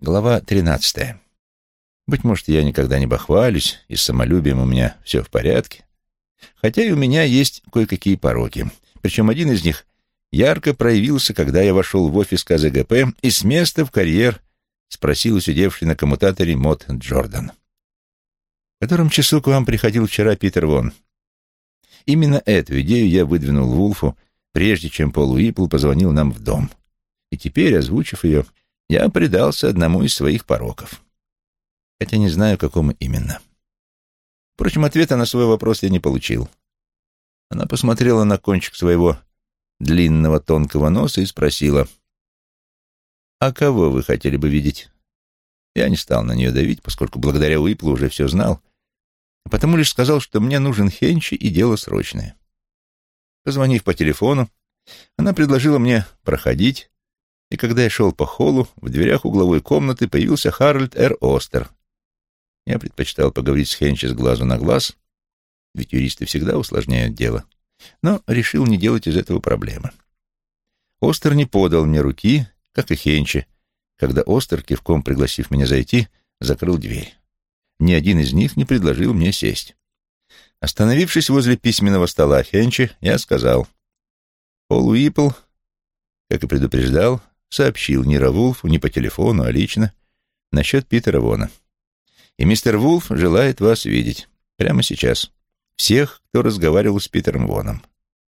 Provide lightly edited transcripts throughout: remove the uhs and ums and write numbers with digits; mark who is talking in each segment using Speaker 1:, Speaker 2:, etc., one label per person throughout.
Speaker 1: Глава 13. Быть может, я никогда не бахвалюсь, и с самолюбием у меня все в порядке. Хотя и у меня есть кое-какие пороки. Причем один из них ярко проявился, когда я вошел в офис КЗГП и с места в карьер спросил у сидевшей на коммутаторе Мод Джордан. «В котором часу к вам приходил вчера Питер Вон?» Именно эту идею я выдвинул Вулфу, прежде чем Пол Уипл позвонил нам в дом. И теперь, озвучив ее, я предался одному из своих пороков. Хотя не знаю, какому именно. Впрочем, ответа на свой вопрос я не получил. Она посмотрела на кончик своего длинного тонкого носа и спросила: «А кого вы хотели бы видеть?» Я не стал на нее давить, поскольку благодаря Уиплу уже все знал, а потому лишь сказал, что мне нужен Хенчи и дело срочное. Позвонив по телефону, она предложила мне проходить, и когда я шел по холлу, в дверях угловой комнаты появился Харальд Р. Остер. Я предпочитал поговорить с Хенчи с глазу на глаз, ведь юристы всегда усложняют дело, но решил не делать из этого проблемы. Остер не подал мне руки, как и Хенчи, когда Остер, кивком пригласив меня зайти, закрыл дверь. Ни один из них не предложил мне сесть. Остановившись возле письменного стола Хенчи, я сказал: «Пол Уипл, как и предупреждал, сообщил ни Вулфу, ни по телефону, а лично, насчет Питера Вона. И мистер Вулф желает вас видеть. Прямо сейчас. Всех, кто разговаривал с Питером Воном».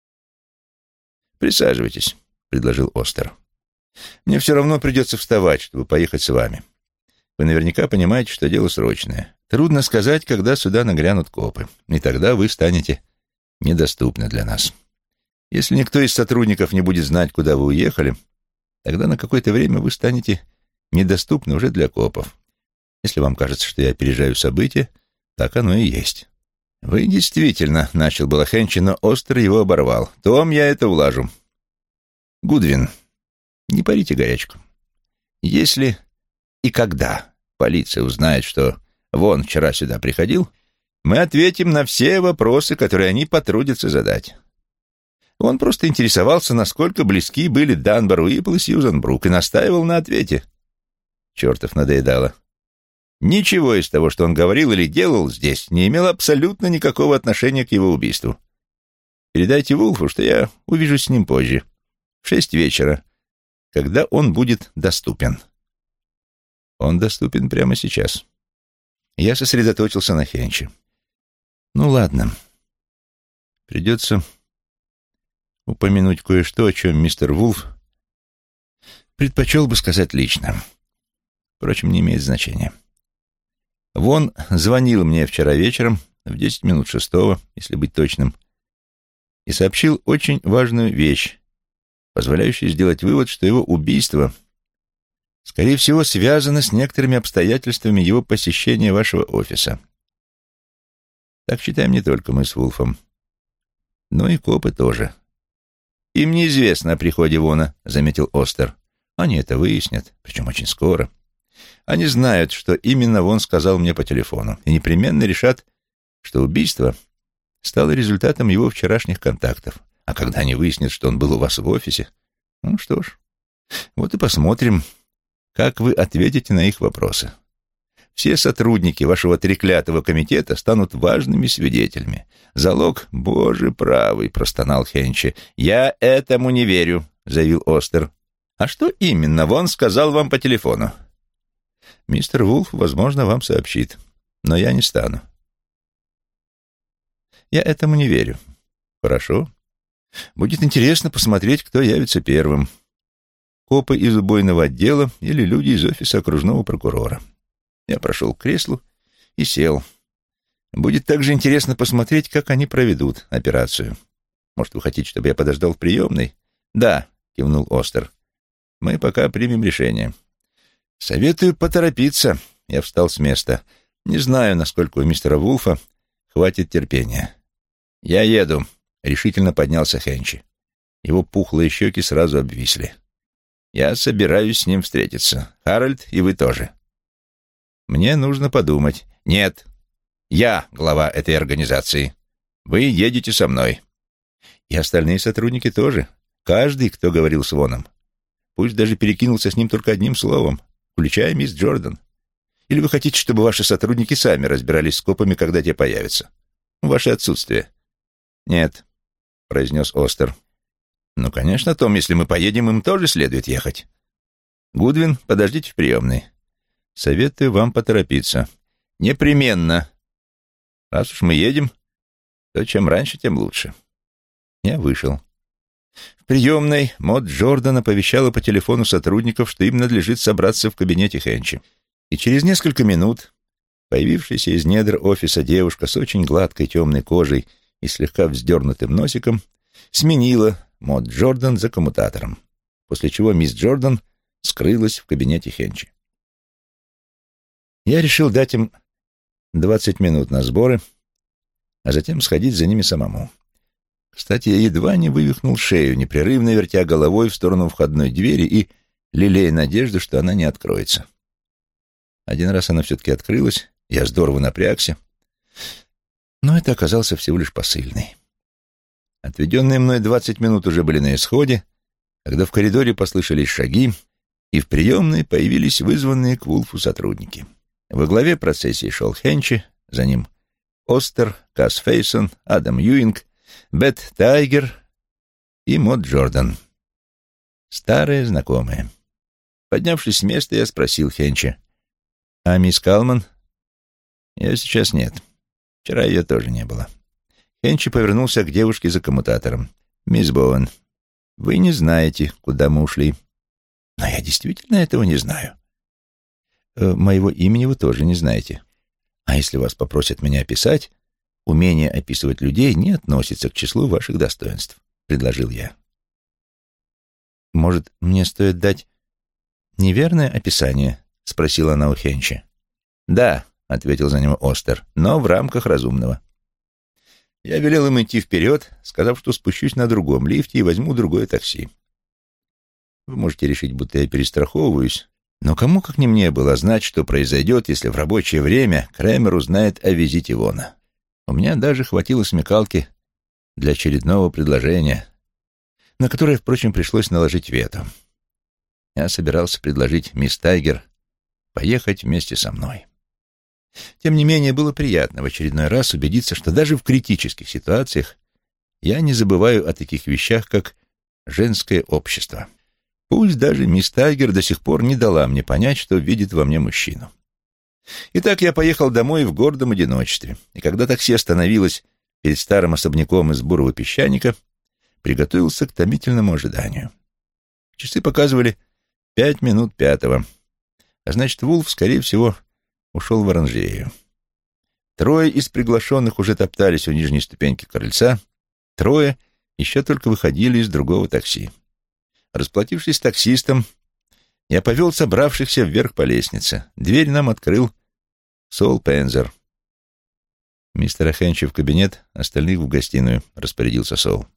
Speaker 1: «Присаживайтесь», — предложил Остер. «Мне все равно придется вставать, чтобы поехать с вами. Вы наверняка понимаете, что дело срочное. Трудно сказать, когда сюда нагрянут копы, и тогда вы станете недоступны для нас. Если никто из сотрудников не будет знать, куда вы уехали, тогда на какое-то время вы станете недоступны уже для копов. Если вам кажется, что я опережаю события, так оно и есть». «Вы действительно», — начал было Хенчи, но Остер его оборвал. «Том, я это улажу. Гудвин, не парите горячку. Если и когда полиция узнает, что Вон вчера сюда приходил, мы ответим на все вопросы, которые они потрудятся задать. Он просто интересовался, насколько близки были Данбар Уипл и Сьюзан Брук, и настаивал на ответе». Чертов надоедало. Ничего из того, что он говорил или делал здесь, не имело абсолютно никакого отношения к его убийству. Передайте Вулфу, что я увижусь с ним позже, в 6 вечера, когда он будет доступен. Он доступен прямо сейчас. Я сосредоточился на Хенчи. Ну ладно. Придется упомянуть кое-что, о чем мистер Вулф предпочел бы сказать лично. Впрочем, не имеет значения. Вон звонил мне вчера вечером, в 10 минут 6, если быть точным, и сообщил очень важную вещь, позволяющую сделать вывод, что его убийство, скорее всего, связано с некоторыми обстоятельствами его посещения вашего офиса. Так считаем не только мы с Вулфом, но и копы тоже. «Им неизвестно о приходе Вона», — заметил Остер. «Они это выяснят, причем очень скоро. Они знают, что именно Вон сказал мне по телефону, и непременно решат, что убийство стало результатом его вчерашних контактов. А когда они выяснят, что он был у вас в офисе, ну что ж, вот и посмотрим, как вы ответите на их вопросы. Все сотрудники вашего треклятого комитета станут важными свидетелями. Залог, боже правый, простонал Хенчи. «Я этому не верю», — заявил Остер. «А что именно Вон сказал вам по телефону?» «Мистер Вулф, возможно, вам сообщит, но я не стану». «Я этому не верю». «Хорошо. Будет интересно посмотреть, кто явится первым. Копы из убойного отдела или люди из офиса окружного прокурора». Я прошел к креслу и сел. Будет также интересно посмотреть, как они проведут операцию. Может, вы хотите, чтобы я подождал в приемной? «Да», — кивнул Остер. «Мы пока примем решение». «Советую поторопиться». Я встал с места. Не знаю, насколько у мистера Вулфа хватит терпения. «Я еду», — решительно поднялся Хенчи. Его пухлые щеки сразу обвисли. «Я собираюсь с ним встретиться. Харальд, и вы тоже». «Мне нужно подумать». «Нет, я глава этой организации. Вы едете со мной». «И остальные сотрудники тоже. Каждый, кто говорил с Воном. Пусть даже перекинулся с ним только одним словом. включая мисс Джордан. Или вы хотите, чтобы ваши сотрудники сами разбирались с копами, когда те появятся? В ваше отсутствие». «Нет», — произнес Остер. «Ну, конечно, Том, если мы поедем, им тоже следует ехать. Гудвин, подождите в приемной. Советую вам поторопиться». «Непременно. Раз уж мы едем, то чем раньше, тем лучше». Я вышел. В приемной Мод Джордан оповещала по телефону сотрудников, что им надлежит собраться в кабинете Хенчи. И через несколько минут появившаяся из недр офиса девушка с очень гладкой темной кожей и слегка вздернутым носиком сменила Мод Джордан за коммутатором, после чего мисс Джордан скрылась в кабинете Хенчи. Я решил дать им 20 минут на сборы, а затем сходить за ними самому. Кстати, я едва не вывихнул шею, непрерывно вертя головой в сторону входной двери и лелея надежду, что она не откроется. Один раз она все-таки открылась, я здорово напрягся, но это оказался всего лишь посыльный. Отведенные мной 20 минут уже были на исходе, когда в коридоре послышались шаги, и в приемной появились вызванные к Вулфу сотрудники. Во главе процессии шел Хенчи, за ним Остер, Касс Фейсон, Адам Юинг, Бет Тайгер и Мод Джордан. Старые знакомые. Поднявшись с места, я спросил Хенчи: «А мисс Калман?» «Ее сейчас нет. Вчера ее тоже не было». Хенчи повернулся к девушке за коммутатором. «Мисс Боуэн, вы не знаете, куда мы ушли». «Но я действительно этого не знаю». «Моего имени вы тоже не знаете. А если вас попросят меня описать, умение описывать людей не относится к числу ваших достоинств», — предложил я. «Может, мне стоит дать неверное описание?» — спросила она у Хенчи. «Да», — ответил за него Остер, — «но в рамках разумного». Я велел им идти вперед, сказав, что спущусь на другом лифте и возьму другое такси. Вы можете решить, будто я перестраховываюсь, но кому, как не мне, было знать, что произойдет, если в рабочее время Крэмер узнает о визите Вона. У меня даже хватило смекалки для очередного предложения, на которое, впрочем, пришлось наложить вето. Я собирался предложить мисс Тайгер поехать вместе со мной. Тем не менее, было приятно в очередной раз убедиться, что даже в критических ситуациях я не забываю о таких вещах, как женское общество. Пусть даже мисс Тайгер до сих пор не дала мне понять, что видит во мне мужчину. Итак, я поехал домой в гордом одиночестве, и когда такси остановилось перед старым особняком из бурого песчаника, приготовился к томительному ожиданию. Часы показывали 5 минут 5, а значит, Вулф, скорее всего, ушел в оранжерею. Трое из приглашенных уже топтались у нижней ступеньки крыльца, трое еще только выходили из другого такси. Расплатившись с таксистом, я повел собравшихся вверх по лестнице. Дверь нам открыл Сол Пензер. «Мистера Хенчи в кабинет, остальных в гостиную», — распорядился Сол.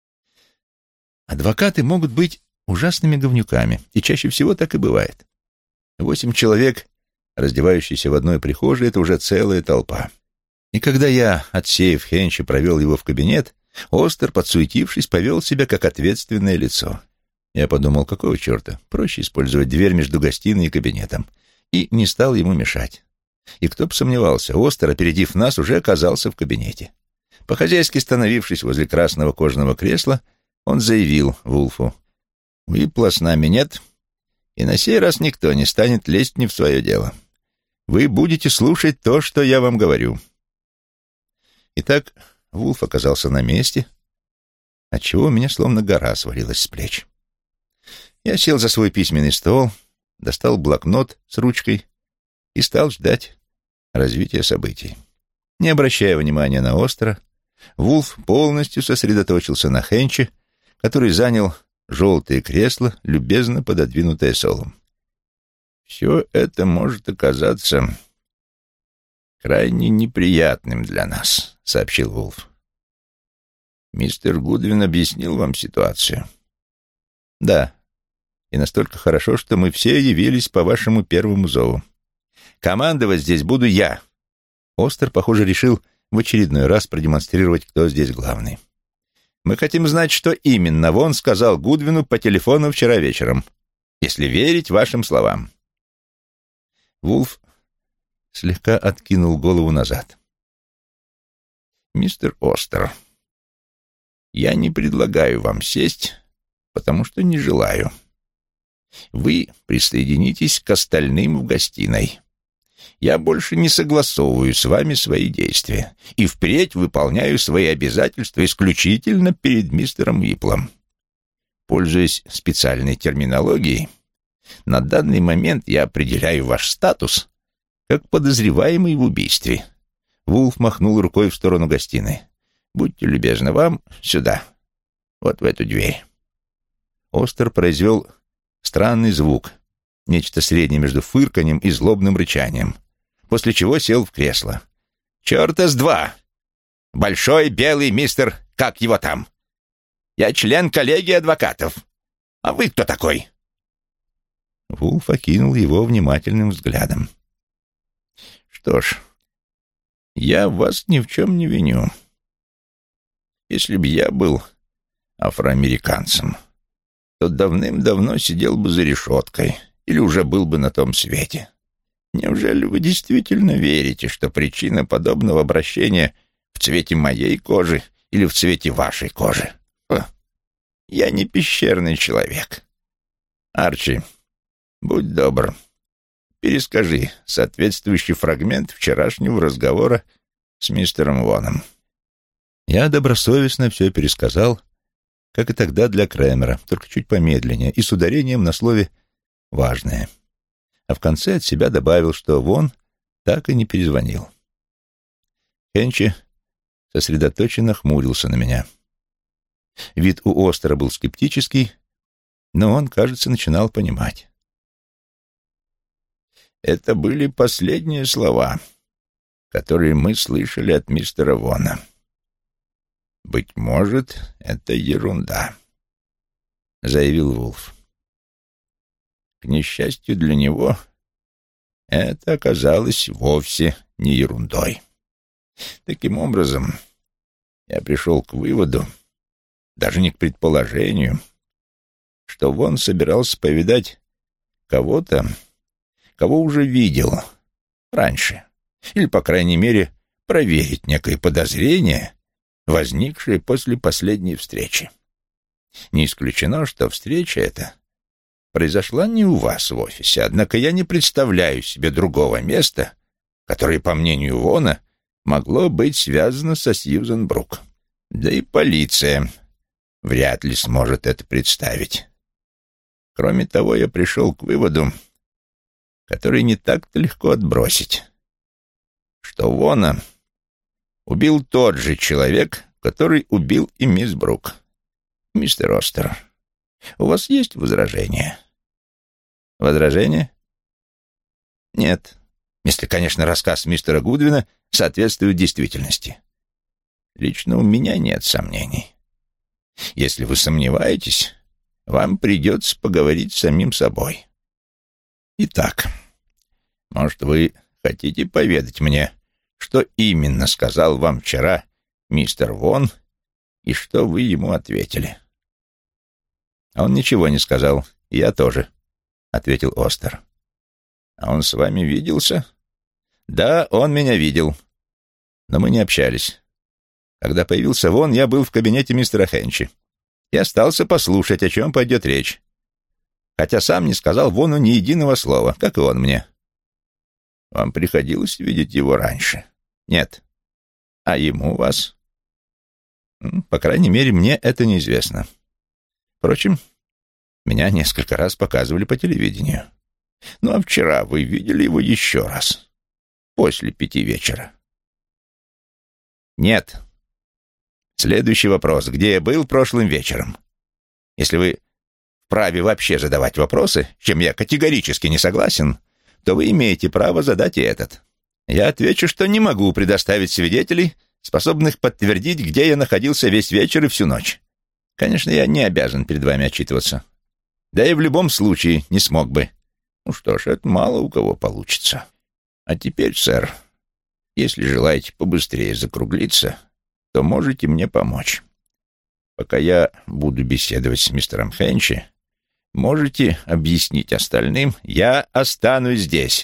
Speaker 1: Адвокаты могут быть ужасными говнюками, и чаще всего так и бывает. 8 человек, раздевающиеся в одной прихожей, — это уже целая толпа. И когда я, отсеяв Хенчи, провел его в кабинет, Остер, подсуетившись, повел себя как ответственное лицо. Я подумал, какого черта, проще использовать дверь между гостиной и кабинетом, и не стал ему мешать. И кто бы сомневался, Остер, опередив нас, уже оказался в кабинете. По-хозяйски становившись возле красного кожаного кресла, он заявил Вулфу: «Уипла с нами нет, и на сей раз никто не станет лезть не в свое дело. Вы будете слушать то, что я вам говорю». Итак, Вулф оказался на месте, отчего у меня словно гора свалилась с плеч. Я сел за свой письменный стол, достал блокнот с ручкой и стал ждать развития событий. Не обращая внимания на Остера, Вулф полностью сосредоточился на Хенчи, который занял желтое кресло, любезно пододвинутое Солом. «Все это может оказаться крайне неприятным для нас», — сообщил Вулф. «Мистер Гудвин объяснил вам ситуацию?» «Да, и настолько хорошо, что мы все явились по вашему первому зову. Командовать здесь буду я». Остер, похоже, решил в очередной раз продемонстрировать, кто здесь главный. «Мы хотим знать, что именно Вон сказал Гудвину по телефону вчера вечером, если верить вашим словам». Вулф слегка откинул голову назад. «Мистер Остер, я не предлагаю вам сесть, потому что не желаю. Вы присоединитесь к остальным в гостиной. Я больше не согласовываю с вами свои действия и впредь выполняю свои обязательства исключительно перед мистером Уиплом. Пользуясь специальной терминологией, на данный момент я определяю ваш статус как подозреваемый в убийстве». Вулф махнул рукой в сторону гостиной. «Будьте любезны, вам сюда, вот в эту дверь». Остер произвел странный звук, нечто среднее между фырканьем и злобным рычанием, после чего сел в кресло. «Черта с два! Большой белый мистер, как его там? Я член коллегии адвокатов. А вы кто такой?» Вулф окинул его внимательным взглядом. «Что ж, я вас ни в чем не виню. Если бы я был афроамериканцем, то давным-давно сидел бы за решеткой или уже был бы на том свете. Неужели вы действительно верите, что причина подобного обращения в цвете моей кожи или в цвете вашей кожи? Я не пещерный человек. Арчи, будь добр, перескажи соответствующий фрагмент вчерашнего разговора с мистером Воном». Я добросовестно все пересказал, как и тогда для Крэмера, только чуть помедленнее и с ударением на слове «важное». А в конце от себя добавил, что Вон так и не перезвонил. Хенчи сосредоточенно хмурился на меня. Вид у Остера был скептический, но он, кажется, начинал понимать. «Это были последние слова, которые мы слышали от мистера Вона. Быть может, это ерунда», — заявил Вулф. К несчастью для него, это оказалось вовсе не ерундой. Таким образом, я пришел к выводу, даже не к предположению, что Вон собирался повидать кого-то, кого уже видел раньше, или, по крайней мере, проверить некое подозрение, возникшее после последней встречи. Не исключено, что встреча эта произошла не у вас в офисе, однако я не представляю себе другого места, которое, по мнению Вона, могло быть связано со Сьюзен Брук. Да и полиция вряд ли сможет это представить. Кроме того, я пришел к выводу, который не так-то легко отбросить, что Вона убил тот же человек, который убил и мисс Брук. Мистер Остер, у вас есть возражения? Возражения? Нет. Если, конечно, рассказ мистера Гудвина соответствует действительности. Лично у меня нет сомнений. Если вы сомневаетесь, вам придется поговорить с самим собой. Итак, может, вы хотите поведать мне, что именно сказал вам вчера мистер Вон и что вы ему ответили? Он ничего не сказал, и я тоже, — ответил Остер. А он с вами виделся? Да, он меня видел, но мы не общались. Когда появился Вон, я был в кабинете мистера Хенчи и остался послушать, о чем пойдет речь, хотя сам не сказал Вону ни единого слова, как и он мне. Вам приходилось видеть его раньше? Нет. А ему вас? По крайней мере, мне это неизвестно. Впрочем, меня несколько раз показывали по телевидению. Ну, а вчера вы видели его еще раз, после 5 вечера? Нет. Следующий вопрос. Где я был прошлым вечером? Если вы вправе вообще задавать вопросы, с чем я категорически не согласен, то вы имеете право задать и этот. Я отвечу, что не могу предоставить свидетелей, способных подтвердить, где я находился весь вечер и всю ночь. Конечно, я не обязан перед вами отчитываться. Да и в любом случае не смог бы. Ну что ж, это мало у кого получится. А теперь, сэр, если желаете побыстрее закруглиться, то можете мне помочь. Пока я буду беседовать с мистером Хенчи, можете объяснить остальным. Я останусь здесь,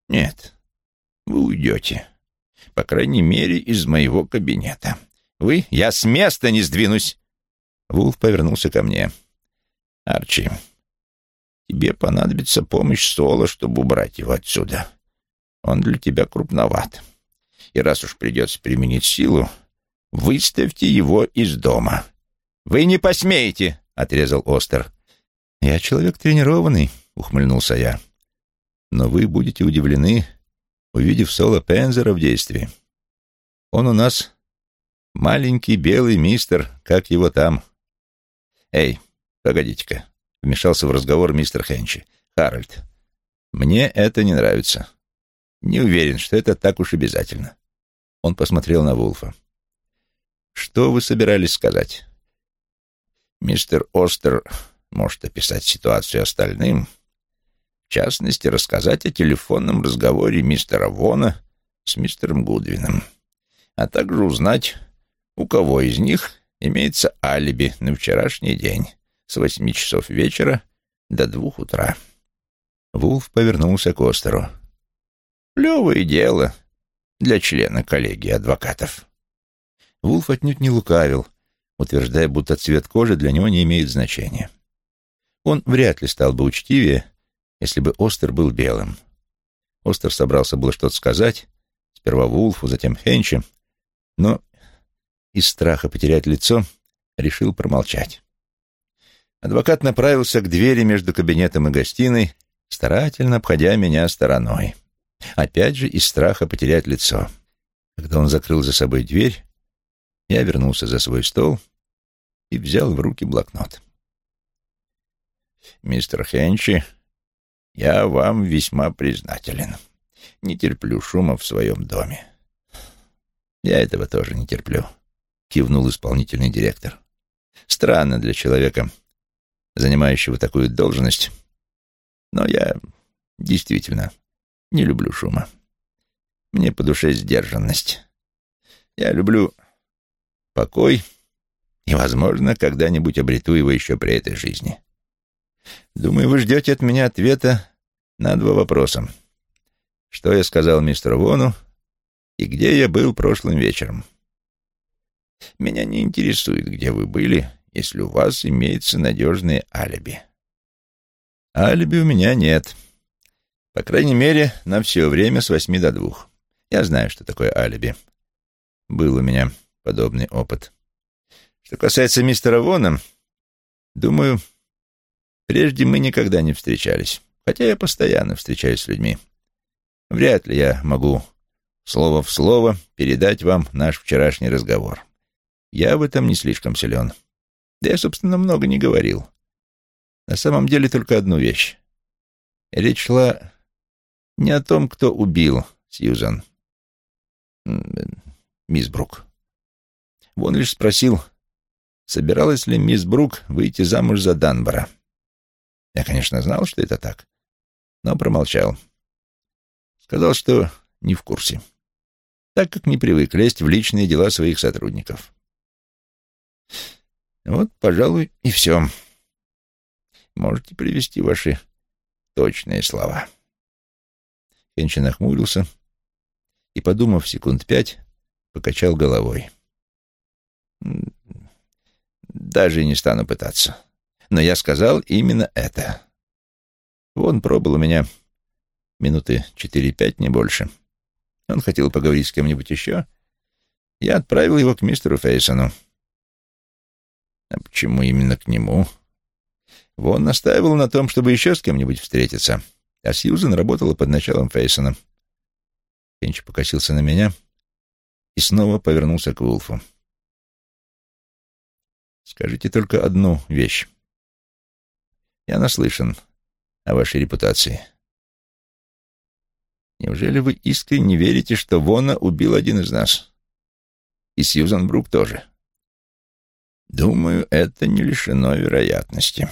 Speaker 2: Нет, вы уйдете. По крайней мере, из моего кабинета. Вы? Я с места не сдвинусь. Вулф повернулся ко мне. Арчи, тебе понадобится помощь Соло, чтобы убрать его отсюда. Он для тебя крупноват. И раз уж придется применить силу, выставьте его из дома. Вы не посмеете, отрезал Остер. Я человек тренированный, ухмыльнулся я. Но вы будете удивлены, увидев Соло Пензера в действии. Он у нас маленький белый мистер, как его там. Эй, погодите-ка, вмешался в разговор мистер Хенчи. Харальд, мне это не нравится. Не уверен, что это так уж обязательно. Он посмотрел на Вулфа. Что вы собирались сказать? Мистер Остер может описать ситуацию остальным, в частности, рассказать о телефонном разговоре мистера Вона с мистером Гудвином, а также узнать, у кого из них имеется алиби на вчерашний день с 8 часов вечера до 2 утра. Вулф повернулся к Остеру. Плевое дело для члена коллегии адвокатов. Вулф отнюдь не лукавил, утверждая, будто цвет кожи для него не имеет значения. Он вряд ли стал бы учтивее, если бы Остер был белым. Остер собрался было что-то сказать, сперва Вулфу, затем Хенчи, но из страха потерять лицо решил промолчать. Адвокат направился к двери между кабинетом и гостиной, старательно обходя меня стороной. Опять же из страха потерять лицо. Когда он закрыл за собой дверь, я вернулся за свой стол и взял в руки блокнот. «Мистер Хенчи, я вам весьма признателен. Не терплю шума в своем доме». «Я этого тоже не терплю», — кивнул исполнительный директор. «Странно для человека, занимающего такую должность, но я действительно не люблю шума. Мне по душе сдержанность. Я люблю покой и, возможно, когда-нибудь обрету его еще при этой жизни. Думаю, вы ждете от меня ответа на 2 вопроса. Что я сказал мистеру Вону и где я был прошлым вечером? Меня не интересует, где вы были, если у вас имеется надежное алиби. Алиби у меня нет. По крайней мере, на все время с 8 до 2. Я знаю, что такое алиби. Был у меня подобный опыт. Что касается мистера Вона, думаю, прежде мы никогда не встречались, хотя я постоянно встречаюсь с людьми. Вряд ли я могу слово в слово передать вам наш вчерашний разговор. Я в этом не слишком силен. Да я, собственно, много не говорил. На самом деле только одну вещь. Речь шла не о том, кто убил Сьюзан, мисс Брук. Вон лишь спросил, собиралась ли мисс Брук выйти замуж за Данбора. Я, конечно, знал, что это так, но промолчал. Сказал, что не в курсе, так как не привык лезть в личные дела своих сотрудников. Вот, пожалуй, и все. Можете привести ваши точные слова. Хенчи нахмурился и, подумав 5 секунд, покачал головой. Даже не стану пытаться. Но я сказал именно это. Вон пробыл у меня минуты 4-5, не больше. Он хотел поговорить с кем-нибудь еще. Я отправил его к мистеру Фейсону. А почему именно к нему? Вон настаивал на том, чтобы еще с кем-нибудь встретиться. А Сьюзен работала под началом Фейсона. Хенч покосился на меня и снова повернулся к Вулфу. «Скажите только одну вещь. Я наслышан о вашей репутации. Неужели вы искренне верите, что Вона убил один из нас? И Сьюзан Брук тоже?» «Думаю, это не лишено вероятности».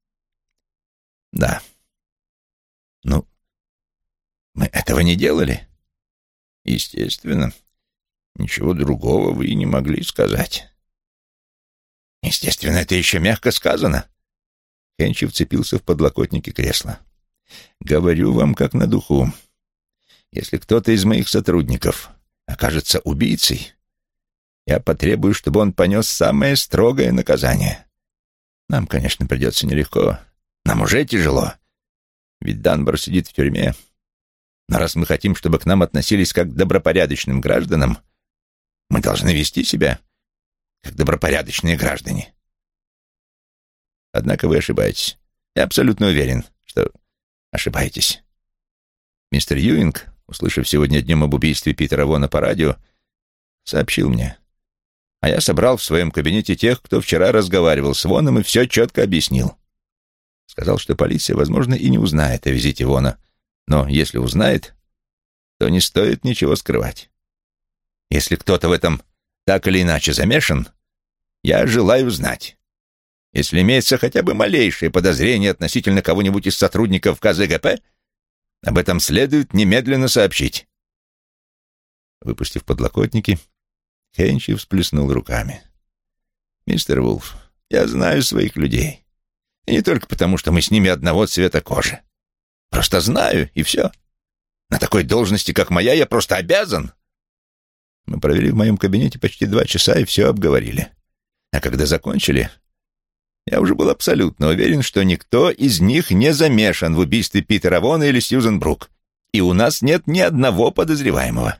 Speaker 2: «Да». «Ну, мы этого не делали?» «Естественно. Ничего другого вы и не могли сказать». «Естественно, это еще мягко сказано». Хенчи вцепился в подлокотники кресла. «Говорю вам как на духу. Если кто-то из моих сотрудников окажется убийцей, я потребую, чтобы он понес самое строгое наказание. Нам, конечно, придется нелегко. Нам уже тяжело. Ведь Данбор сидит в тюрьме. Но раз мы хотим, чтобы к нам относились как к добропорядочным гражданам, мы должны вести себя как добропорядочные граждане. Однако вы ошибаетесь. Я абсолютно уверен, что ошибаетесь. Мистер Юинг, услышав сегодня днем об убийстве Питера Вона по радио, сообщил мне. А я собрал в своем кабинете тех, кто вчера разговаривал с Воном и все четко объяснил. Сказал, что полиция, возможно, и не узнает о визите Вона, но если узнает, то не стоит ничего скрывать. Если кто-то в этом так или иначе замешан, я желаю знать. Если имеется хотя бы малейшее подозрение относительно кого-нибудь из сотрудников КЗГП, об этом следует немедленно сообщить. Выпустив подлокотники, Хенчи всплеснул руками. «Мистер Вулф, я знаю своих людей. И не только потому, что мы с ними одного цвета кожи. Просто знаю, и все. На такой должности, как моя, я просто обязан». Мы провели в моем кабинете почти 2 часа и все обговорили. А когда закончили, я уже был абсолютно уверен, что никто из них не замешан в убийстве Питера Вона или Сьюзен Брук, и у нас нет ни одного подозреваемого.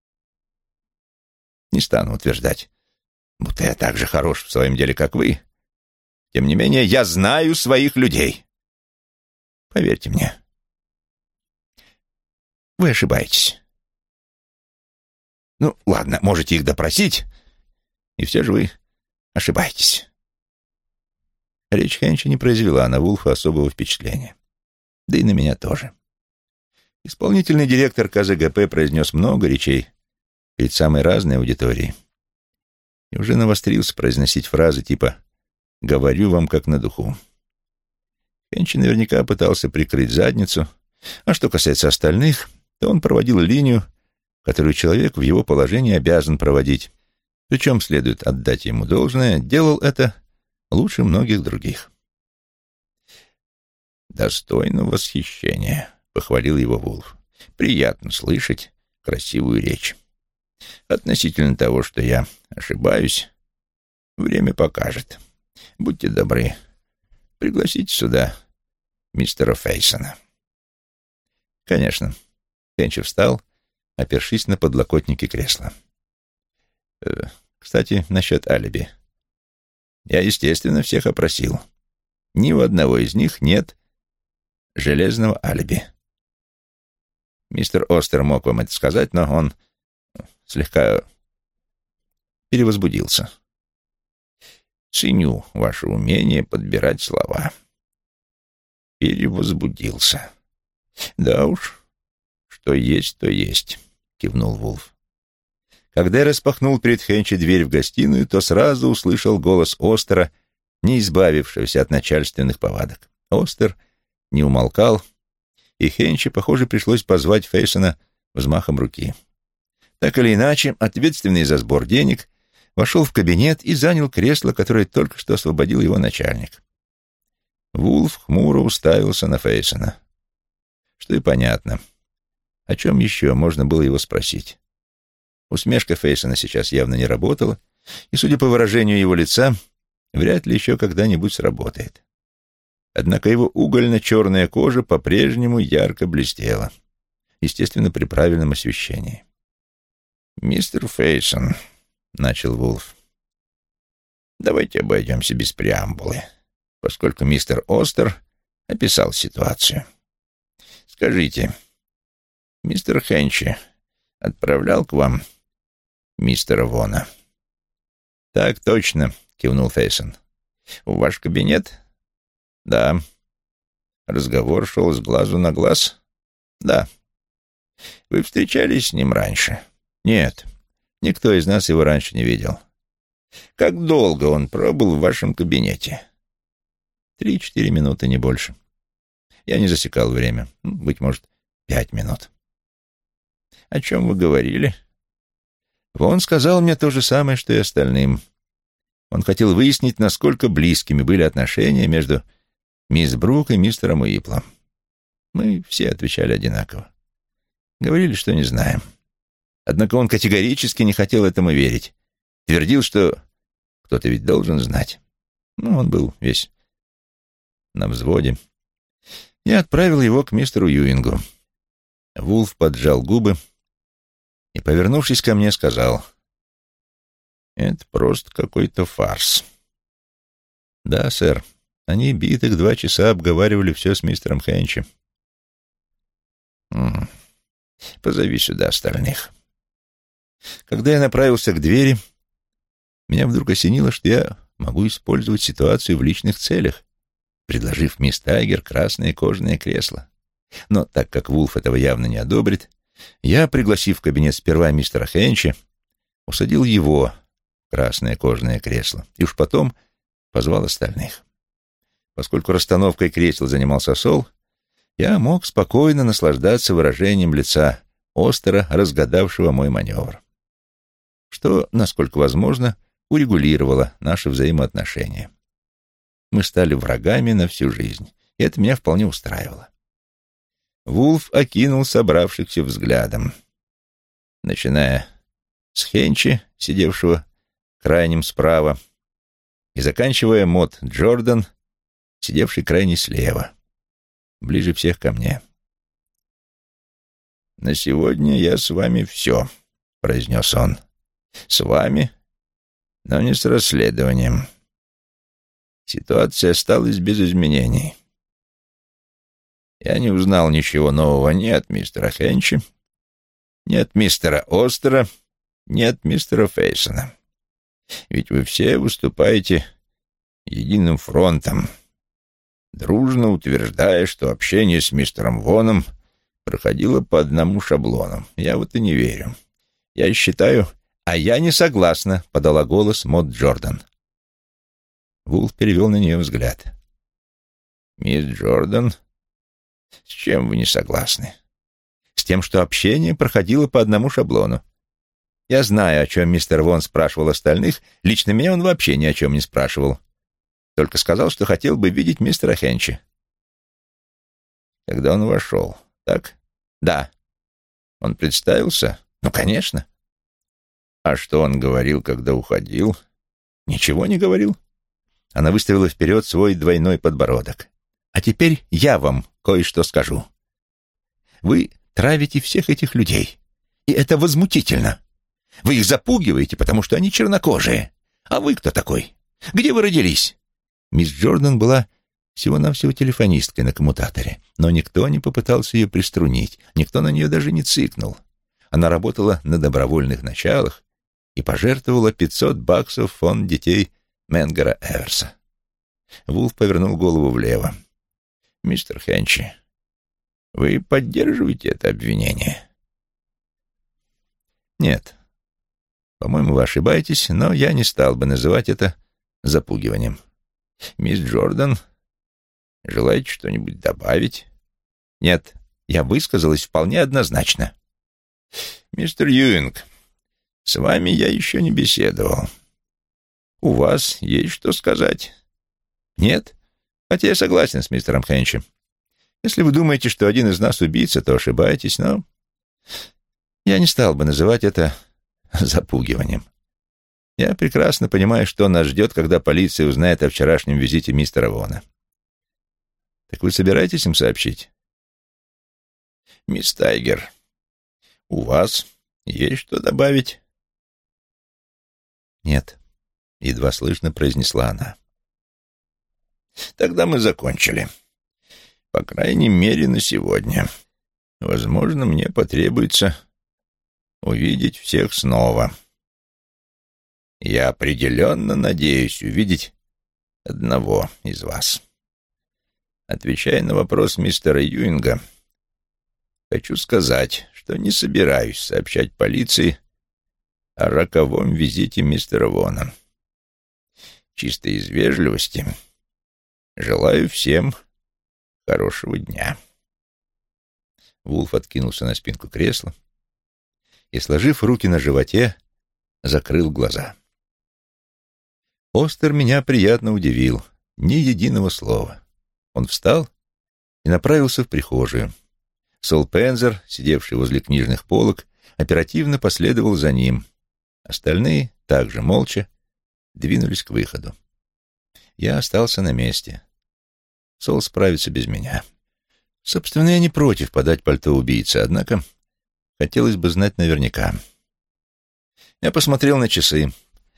Speaker 2: Не стану утверждать, будто я так же хорош в своем деле, как вы. Тем не менее, я знаю своих людей. Поверьте мне. Вы ошибаетесь. Ну, ладно, можете их допросить, и все же вы ошибаетесь. Речь Хенчи не произвела на Вулфа особого впечатления. Да и на меня тоже. Исполнительный директор КЗГП произнес много речей перед самой разной аудиторией и уже навострился произносить фразы типа «говорю вам как на духу». Хенчи наверняка пытался прикрыть задницу, а что касается остальных, то он проводил линию, которую человек в его положении обязан проводить, причем, следует отдать ему должное, делал это лучше многих других. «Достойно восхищения», — похвалил его Вулф. «Приятно слышать красивую речь. Относительно того, что я ошибаюсь, время покажет. Будьте добры, пригласите сюда мистера Фейсона». «Конечно». Хенчи встал, опершись на подлокотники кресла. «Кстати, насчет алиби. Я, естественно, всех опросил. Ни у одного из них нет железного алиби. Мистер Остер мог вам это сказать, но он слегка перевозбудился. Ценю ваше умение подбирать слова. Перевозбудился. Да уж, что есть, то есть», — кивнул Вулф. Когда я распахнул перед Хенчи дверь в гостиную, то сразу услышал голос Остера, не избавившегося от начальственных повадок. Остер не умолкал, и Хенчи, похоже, пришлось позвать Фейсона взмахом руки. Так или иначе, ответственный за сбор денег вошел в кабинет и занял кресло, которое только что освободил его начальник. Вулф хмуро уставился на Фейсона. Что и понятно. О чем еще можно было его спросить? Усмешка Фейсона сейчас явно не работала, и, судя по выражению его лица, вряд ли еще когда-нибудь сработает. Однако его угольно-черная кожа по-прежнему ярко блестела, естественно, при правильном освещении. «Мистер Фейсон», — начал Вулф, — «давайте обойдемся без преамбулы, поскольку мистер Остер описал ситуацию. Скажите, мистер Хенчи отправлял к вам мистера Вона?» «Так точно», — кивнул Фейсон. «В ваш кабинет?» «Да». «Разговор шел с глазу на глаз?» «Да». «Вы встречались с ним раньше?» «Нет, никто из нас его раньше не видел». «Как долго он пробыл в вашем кабинете?» 3-4 минуты, не больше. Я не засекал время. Быть может, 5 минут. «О чем вы говорили?» Он сказал мне то же самое, что и остальным. Он хотел выяснить, насколько близкими были отношения между мисс Брук и мистером Уиплом. Мы все отвечали одинаково.
Speaker 1: Говорили, что не знаем. Однако он категорически не хотел этому верить. Твердил, что кто-то ведь должен знать. Ну, он был весь на взводе. Я отправил его к мистеру Юингу. Вулф поджал губы и, повернувшись ко мне, сказал: «Это просто какой-то фарс». «Да, сэр. Они битых 2 часа обговаривали все с мистером Хенчем». «Позови сюда остальных». Когда я направился к двери, меня вдруг осенило, что я могу использовать ситуацию в личных целях, предложив мисс Тайгер красное кожаное кресло. Но так как Вулф этого явно не одобрит, я, пригласив в кабинет сперва мистера Хенча, усадил его в красное кожаное кресло и уж потом позвал остальных. Поскольку расстановкой кресел занимался Сол, я мог спокойно наслаждаться выражением лица Остера, разгадавшего мой маневр, что, насколько возможно, урегулировало наши взаимоотношения. Мы стали врагами на всю жизнь, и это меня вполне устраивало. Вулф окинул собравшихся взглядом, начиная с Хенчи, сидевшего крайним справа, и заканчивая Мод Джордан, сидевший крайне слева, ближе всех ко мне. «На сегодня я с вами все», — произнес он. «С вами, но не с расследованием. Ситуация осталась без изменений. Я не узнал ничего нового ни от мистера Хенчи, ни от мистера Остера, ни от мистера Фейсона. Ведь вы все выступаете единым фронтом, дружно утверждая, что общение с мистером Воном проходило по одному шаблону. Я вот и не верю. Я считаю... «А я не согласна», — подала голос Мод Джордан. Вулф перевел на нее взгляд. «Мисс Джордан, с чем вы не согласны?» «С тем, что общение проходило по одному шаблону. Я знаю, о чем мистер Вон спрашивал остальных. Лично меня он вообще ни о чем не спрашивал. Только сказал, что хотел бы видеть мистера Хенчи». «Когда он вошел, так?» «Да». «Он представился?» «Ну, конечно». «А что он говорил, когда уходил?» «Ничего не говорил». Она выставила вперед свой двойной подбородок. «А теперь я вам кое-что скажу. Вы травите всех этих людей, и это возмутительно. Вы их запугиваете, потому что они чернокожие. А вы кто такой? Где вы родились?» Мисс Джордан была всего-навсего телефонисткой на коммутаторе, но никто не попытался ее приструнить, никто на нее даже не цыкнул. Она работала на добровольных началах и пожертвовала $500 в фонд детей Менгера Эверса. Вулф повернул голову влево. «Мистер Хенчи, вы поддерживаете это обвинение?» «Нет. По-моему, вы ошибаетесь, но я не стал бы называть это запугиванием». «Мисс Джордан, желаете что-нибудь добавить?» «Нет, я высказалась вполне однозначно». «Мистер Юинг, с вами я еще не беседовал. У вас есть что сказать?» «Нет, хотя я согласен с мистером Хенчем. Если вы думаете, что один из нас убийца, то ошибаетесь, но я не стал бы называть это запугиванием. Я прекрасно понимаю, что нас ждет, когда полиция узнает о вчерашнем визите мистера Вона. Так вы собираетесь им сообщить?» «Мисс Тайгер, у вас есть что добавить?» «Нет», — едва слышно произнесла она. «Тогда мы закончили. По крайней мере, на сегодня. Возможно, мне потребуется увидеть всех снова. Я определенно надеюсь увидеть одного из вас. Отвечая на вопрос мистера Юинга, хочу сказать, что не собираюсь сообщать полиции о роковом визите мистера Вона. Чисто из вежливости желаю всем хорошего дня». Вулф откинулся на спинку кресла и, сложив руки на животе, закрыл глаза. Остер меня приятно удивил. Ни единого слова. Он встал и направился в прихожую. Сол Пензер, сидевший возле книжных полок, оперативно последовал за ним. Остальные, также молча, двинулись к выходу. Я остался на месте. Сол справится без меня. Собственно, я не против подать пальто убийце, однако хотелось бы знать наверняка. Я посмотрел на часы.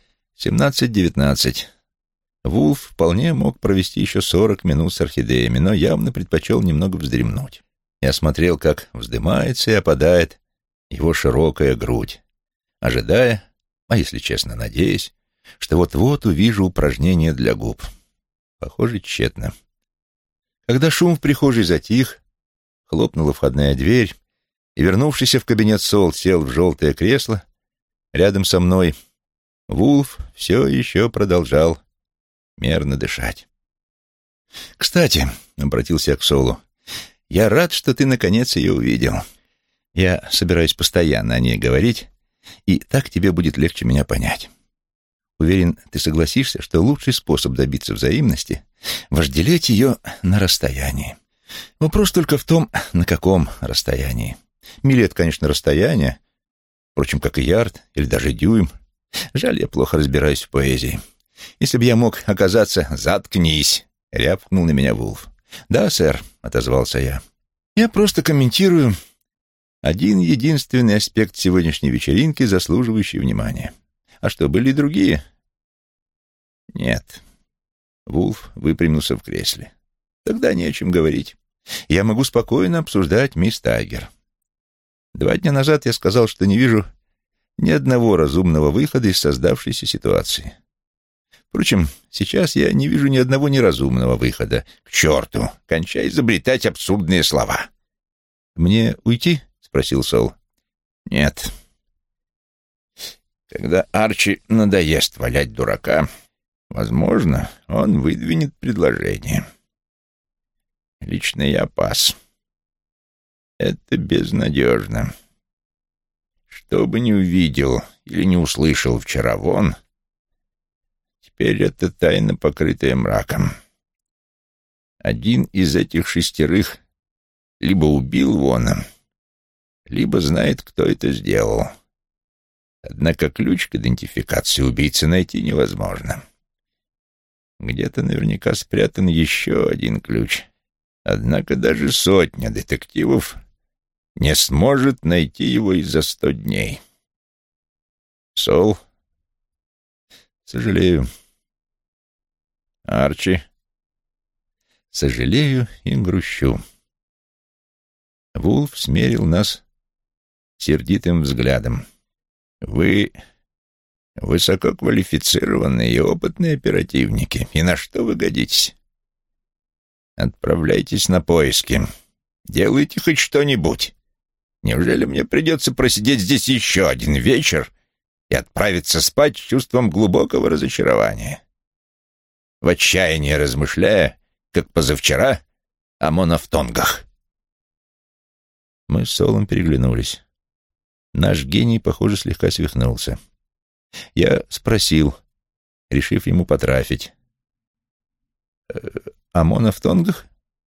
Speaker 1: 17:19. Вулф вполне мог провести еще 40 минут с орхидеями, но явно предпочел немного вздремнуть. Я смотрел, как вздымается и опадает его широкая грудь, ожидая, а если честно, надеясь, что вот-вот увижу упражнение для губ. Похоже, тщетно. Когда шум в прихожей затих, хлопнула входная дверь, и вернувшийся в кабинет Сол сел в желтое кресло рядом со мной, Вулф все еще продолжал мерно дышать. «Кстати», — обратился я к Солу, — «я рад, что ты наконец ее увидел. Я собираюсь постоянно о ней говорить, и так тебе будет легче меня понять. Уверен, ты согласишься, что лучший способ добиться взаимности — вожделеть ее на расстоянии. Вопрос только в том, на каком расстоянии. Миля — это, конечно, расстояние, впрочем, как и ярд или даже дюйм. Жаль, я плохо разбираюсь в поэзии. Если бы я мог оказаться... «Заткнись!» — рявкнул на меня Вулф. «Да, сэр», — отозвался я. «Я просто комментирую один единственный аспект сегодняшней вечеринки, заслуживающий внимания. А что, были и другие?» «Нет». Вулф выпрямился в кресле. «Тогда не о чем говорить. Я могу спокойно обсуждать мисс Тайгер. 2 дня назад я сказал, что не вижу ни одного разумного выхода из создавшейся ситуации. Впрочем, сейчас я не вижу ни одного неразумного выхода. К черту! Кончай изобретать абсурдные слова!» «Мне уйти?» — спросил Сол. «Нет. Когда Арчи надоест валять дурака, возможно, он выдвинет предложение. Лично я пас. Это безнадежно. Что бы ни увидел или не услышал вчера вон, теперь это тайна, покрытая мраком. Один из этих 6 либо убил Вона, либо знает, кто это сделал. Однако ключ к идентификации убийцы найти невозможно. Где-то наверняка спрятан еще один ключ. Однако даже 100 детективов не сможет найти его и за 100 дней. Сол? Сожалею. Арчи? Сожалею и грущу. Вулф смерил нас сердитым взглядом. Вы высококвалифицированные и опытные оперативники. И на что вы годитесь? Отправляйтесь на поиски. Делайте хоть что-нибудь. Неужели мне придется просидеть здесь еще один вечер и отправиться спать с чувством глубокого разочарования? В отчаянии размышляя, как позавчера, о монофтонгах. Мы с Солом переглянулись. Наш гений, похоже, слегка свихнулся. Я спросил, решив ему потрафить. «О монофтонгах?»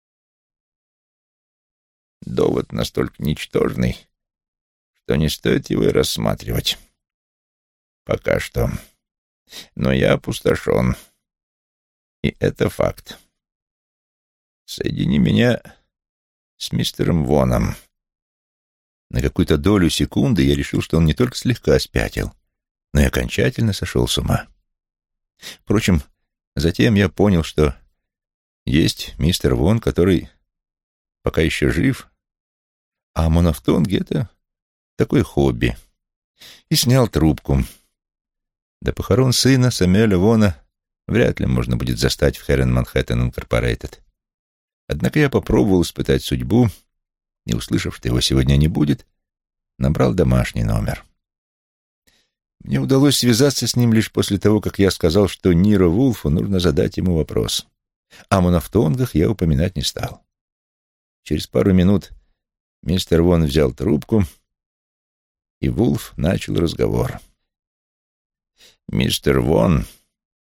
Speaker 1: Довод настолько ничтожный, что не стоит его и рассматривать. Пока что. Но я опустошен. И это факт. Соедини меня с мистером Воном. На какую-то долю секунды я решил, что он не только слегка спятил, но и окончательно сошел с ума. Впрочем, затем я понял, что есть мистер Вон, который пока еще жив, а монофтонги — это такое хобби. И снял трубку. До похорон сына Сэмюэля Вона вряд ли можно будет застать в Хэрон Манхэттен Инкорпорейтед. Однако я попробовал испытать судьбу и, услышав, что его сегодня не будет, набрал домашний номер. Мне удалось связаться с ним лишь после того, как я сказал, что Ниро Вулфу нужно задать ему вопрос. О монофтонгах я упоминать не стал. Через пару минут мистер Вон взял трубку, и Вулф начал разговор. «Мистер Вон,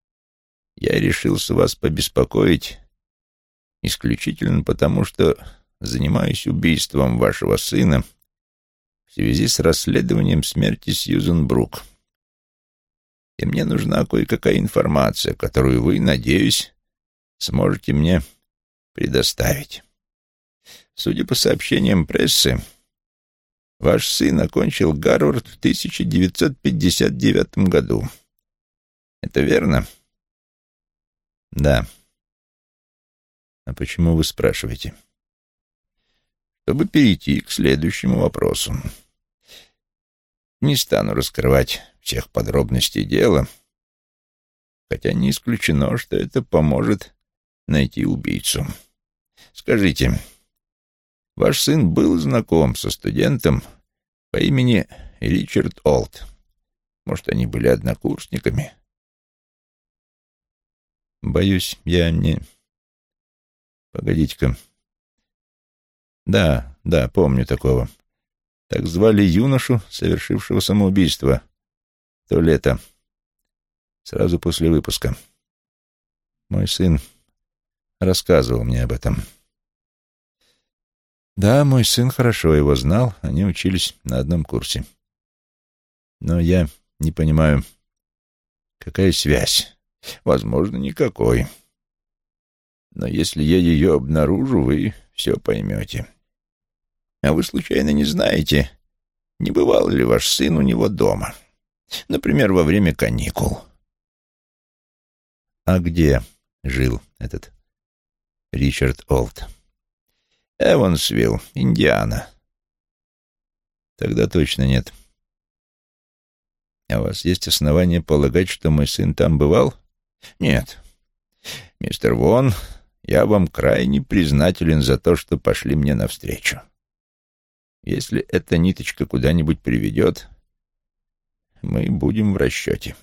Speaker 1: я решился вас побеспокоить исключительно потому, что
Speaker 2: занимаюсь убийством вашего сына в связи с расследованием смерти Сьюзен Брук. И мне нужна кое-какая информация, которую вы, надеюсь, сможете мне предоставить. Судя по сообщениям прессы, ваш сын окончил Гарвард в 1959 году. Это верно?
Speaker 1: Да. А почему вы спрашиваете?
Speaker 2: Чтобы перейти к следующему вопросу. Не стану раскрывать всех подробностей дела, хотя не исключено, что это поможет найти убийцу. Скажите, ваш сын был знаком со студентом по имени Ричард Олд? Может, они были однокурсниками?
Speaker 1: Боюсь, я не... Погодите-ка. Да, помню такого. Так звали юношу, совершившего самоубийство в то лето, сразу после выпуска. Мой сын рассказывал мне об этом. Да, мой сын хорошо его знал, они учились на одном курсе. Но я не понимаю, какая связь.
Speaker 2: Возможно, никакой. Но если я ее обнаружу, вы все поймете. А вы случайно не знаете, не бывал ли ваш сын у него дома? Например, во время каникул.
Speaker 1: А где жил этот Ричард Олд?
Speaker 2: Эвансвилл, Индиана.
Speaker 1: Тогда точно нет. А у вас есть основания полагать, что мой сын там бывал?
Speaker 2: Нет. Мистер Вон, я вам крайне признателен за то, что пошли мне навстречу. Если эта ниточка куда-нибудь приведет, мы будем в расчете.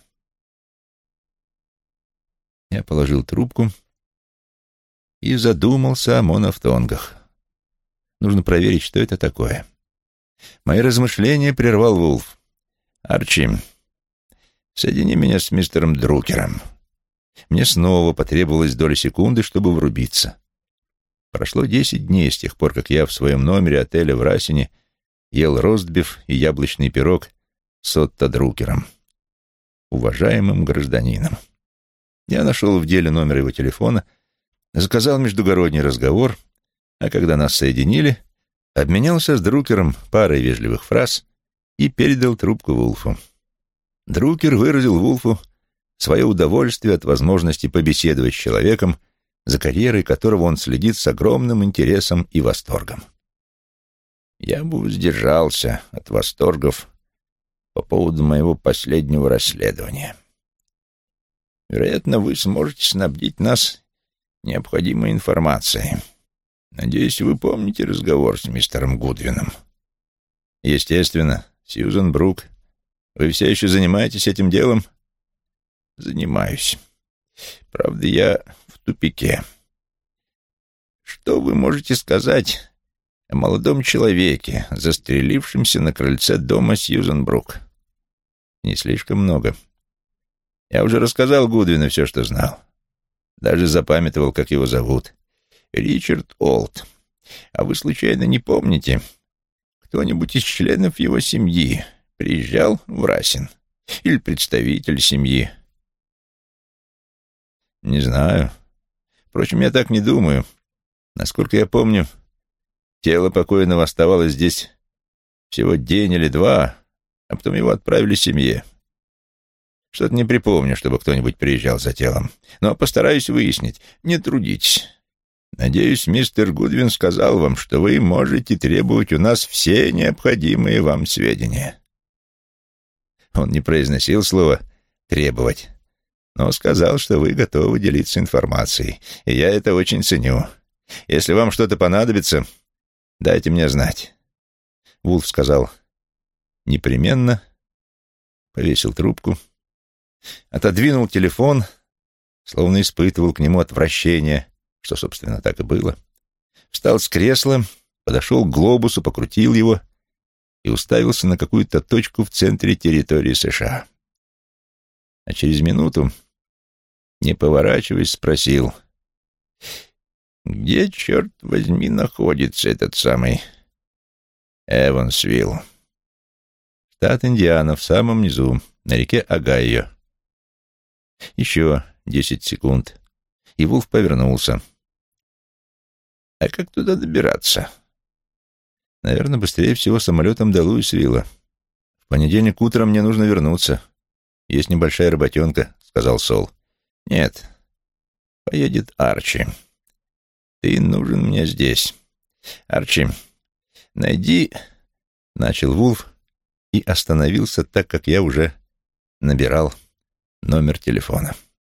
Speaker 1: Я положил трубку и задумался о монофтонгах. Нужно проверить, что это такое. Мои размышления прервал Вулф.
Speaker 2: «Арчи, соедини меня с мистером Друкером».
Speaker 1: Мне снова потребовалась доля секунды, чтобы врубиться. Прошло 10 дней с тех пор, как я в своем номере отеля в Расине ел ростбиф и яблочный пирог с Отто Друкером, уважаемым гражданином. Я нашел в деле номер его телефона, заказал междугородний разговор, а когда нас соединили, обменялся с Друкером парой вежливых фраз и передал трубку Вулфу. Друкер выразил Вулфу свое удовольствие от возможности побеседовать с человеком, за карьерой которого он следит с огромным интересом и восторгом.
Speaker 2: Я бы воздержался от восторгов по поводу моего последнего расследования. Вероятно, вы сможете снабдить нас необходимой информацией. Надеюсь, вы помните разговор с мистером Гудвином.
Speaker 1: Естественно, Сьюзен Брук. Вы все еще занимаетесь этим делом?
Speaker 2: Занимаюсь. Правда, я в тупике. Что вы можете сказать о молодом человеке, застрелившемся на крыльце дома Сьюзен Брук?
Speaker 1: Не слишком много. Я уже рассказал Гудвину все, что знал. Даже запамятовал, как его зовут.
Speaker 2: Ричард Олд. А вы случайно не помните, кто-нибудь из членов его семьи приезжал в Расин? Или представитель семьи?
Speaker 1: Не знаю. Впрочем, я так не думаю. Насколько я помню, тело покойного оставалось здесь всего день или два, а потом его отправили семье. Что-то не припомню, чтобы кто-нибудь приезжал за телом. Но постараюсь выяснить. Не трудитесь. Надеюсь, мистер Гудвин сказал вам, что вы можете требовать у нас все необходимые вам сведения. Он не произносил слово «требовать», но сказал, что вы готовы делиться информацией, и я это очень ценю. Если вам что-то понадобится, дайте мне знать. Вулф сказал «непременно», повесил трубку, отодвинул телефон, словно испытывал к нему отвращение, что, собственно, так и было, встал с кресла, подошел к глобусу, покрутил его и уставился на какую-то точку в центре территории США. А через минуту, не поворачиваясь, спросил:
Speaker 2: Где, черт возьми, находится этот самый Эвансвилл?
Speaker 1: Штат Индиана, в самом низу, на реке Огайо. Еще 10 секунд. И Вулф повернулся.
Speaker 2: А как туда добираться?
Speaker 1: Наверное, быстрее всего самолетом до Луисвилла. В понедельник утром мне нужно вернуться. Есть небольшая работенка, сказал Сол.
Speaker 2: Нет, поедет Арчи. Ты нужен мне здесь. Арчи, найди...
Speaker 1: Начал Вулф и остановился, так как я уже набирал номер телефона.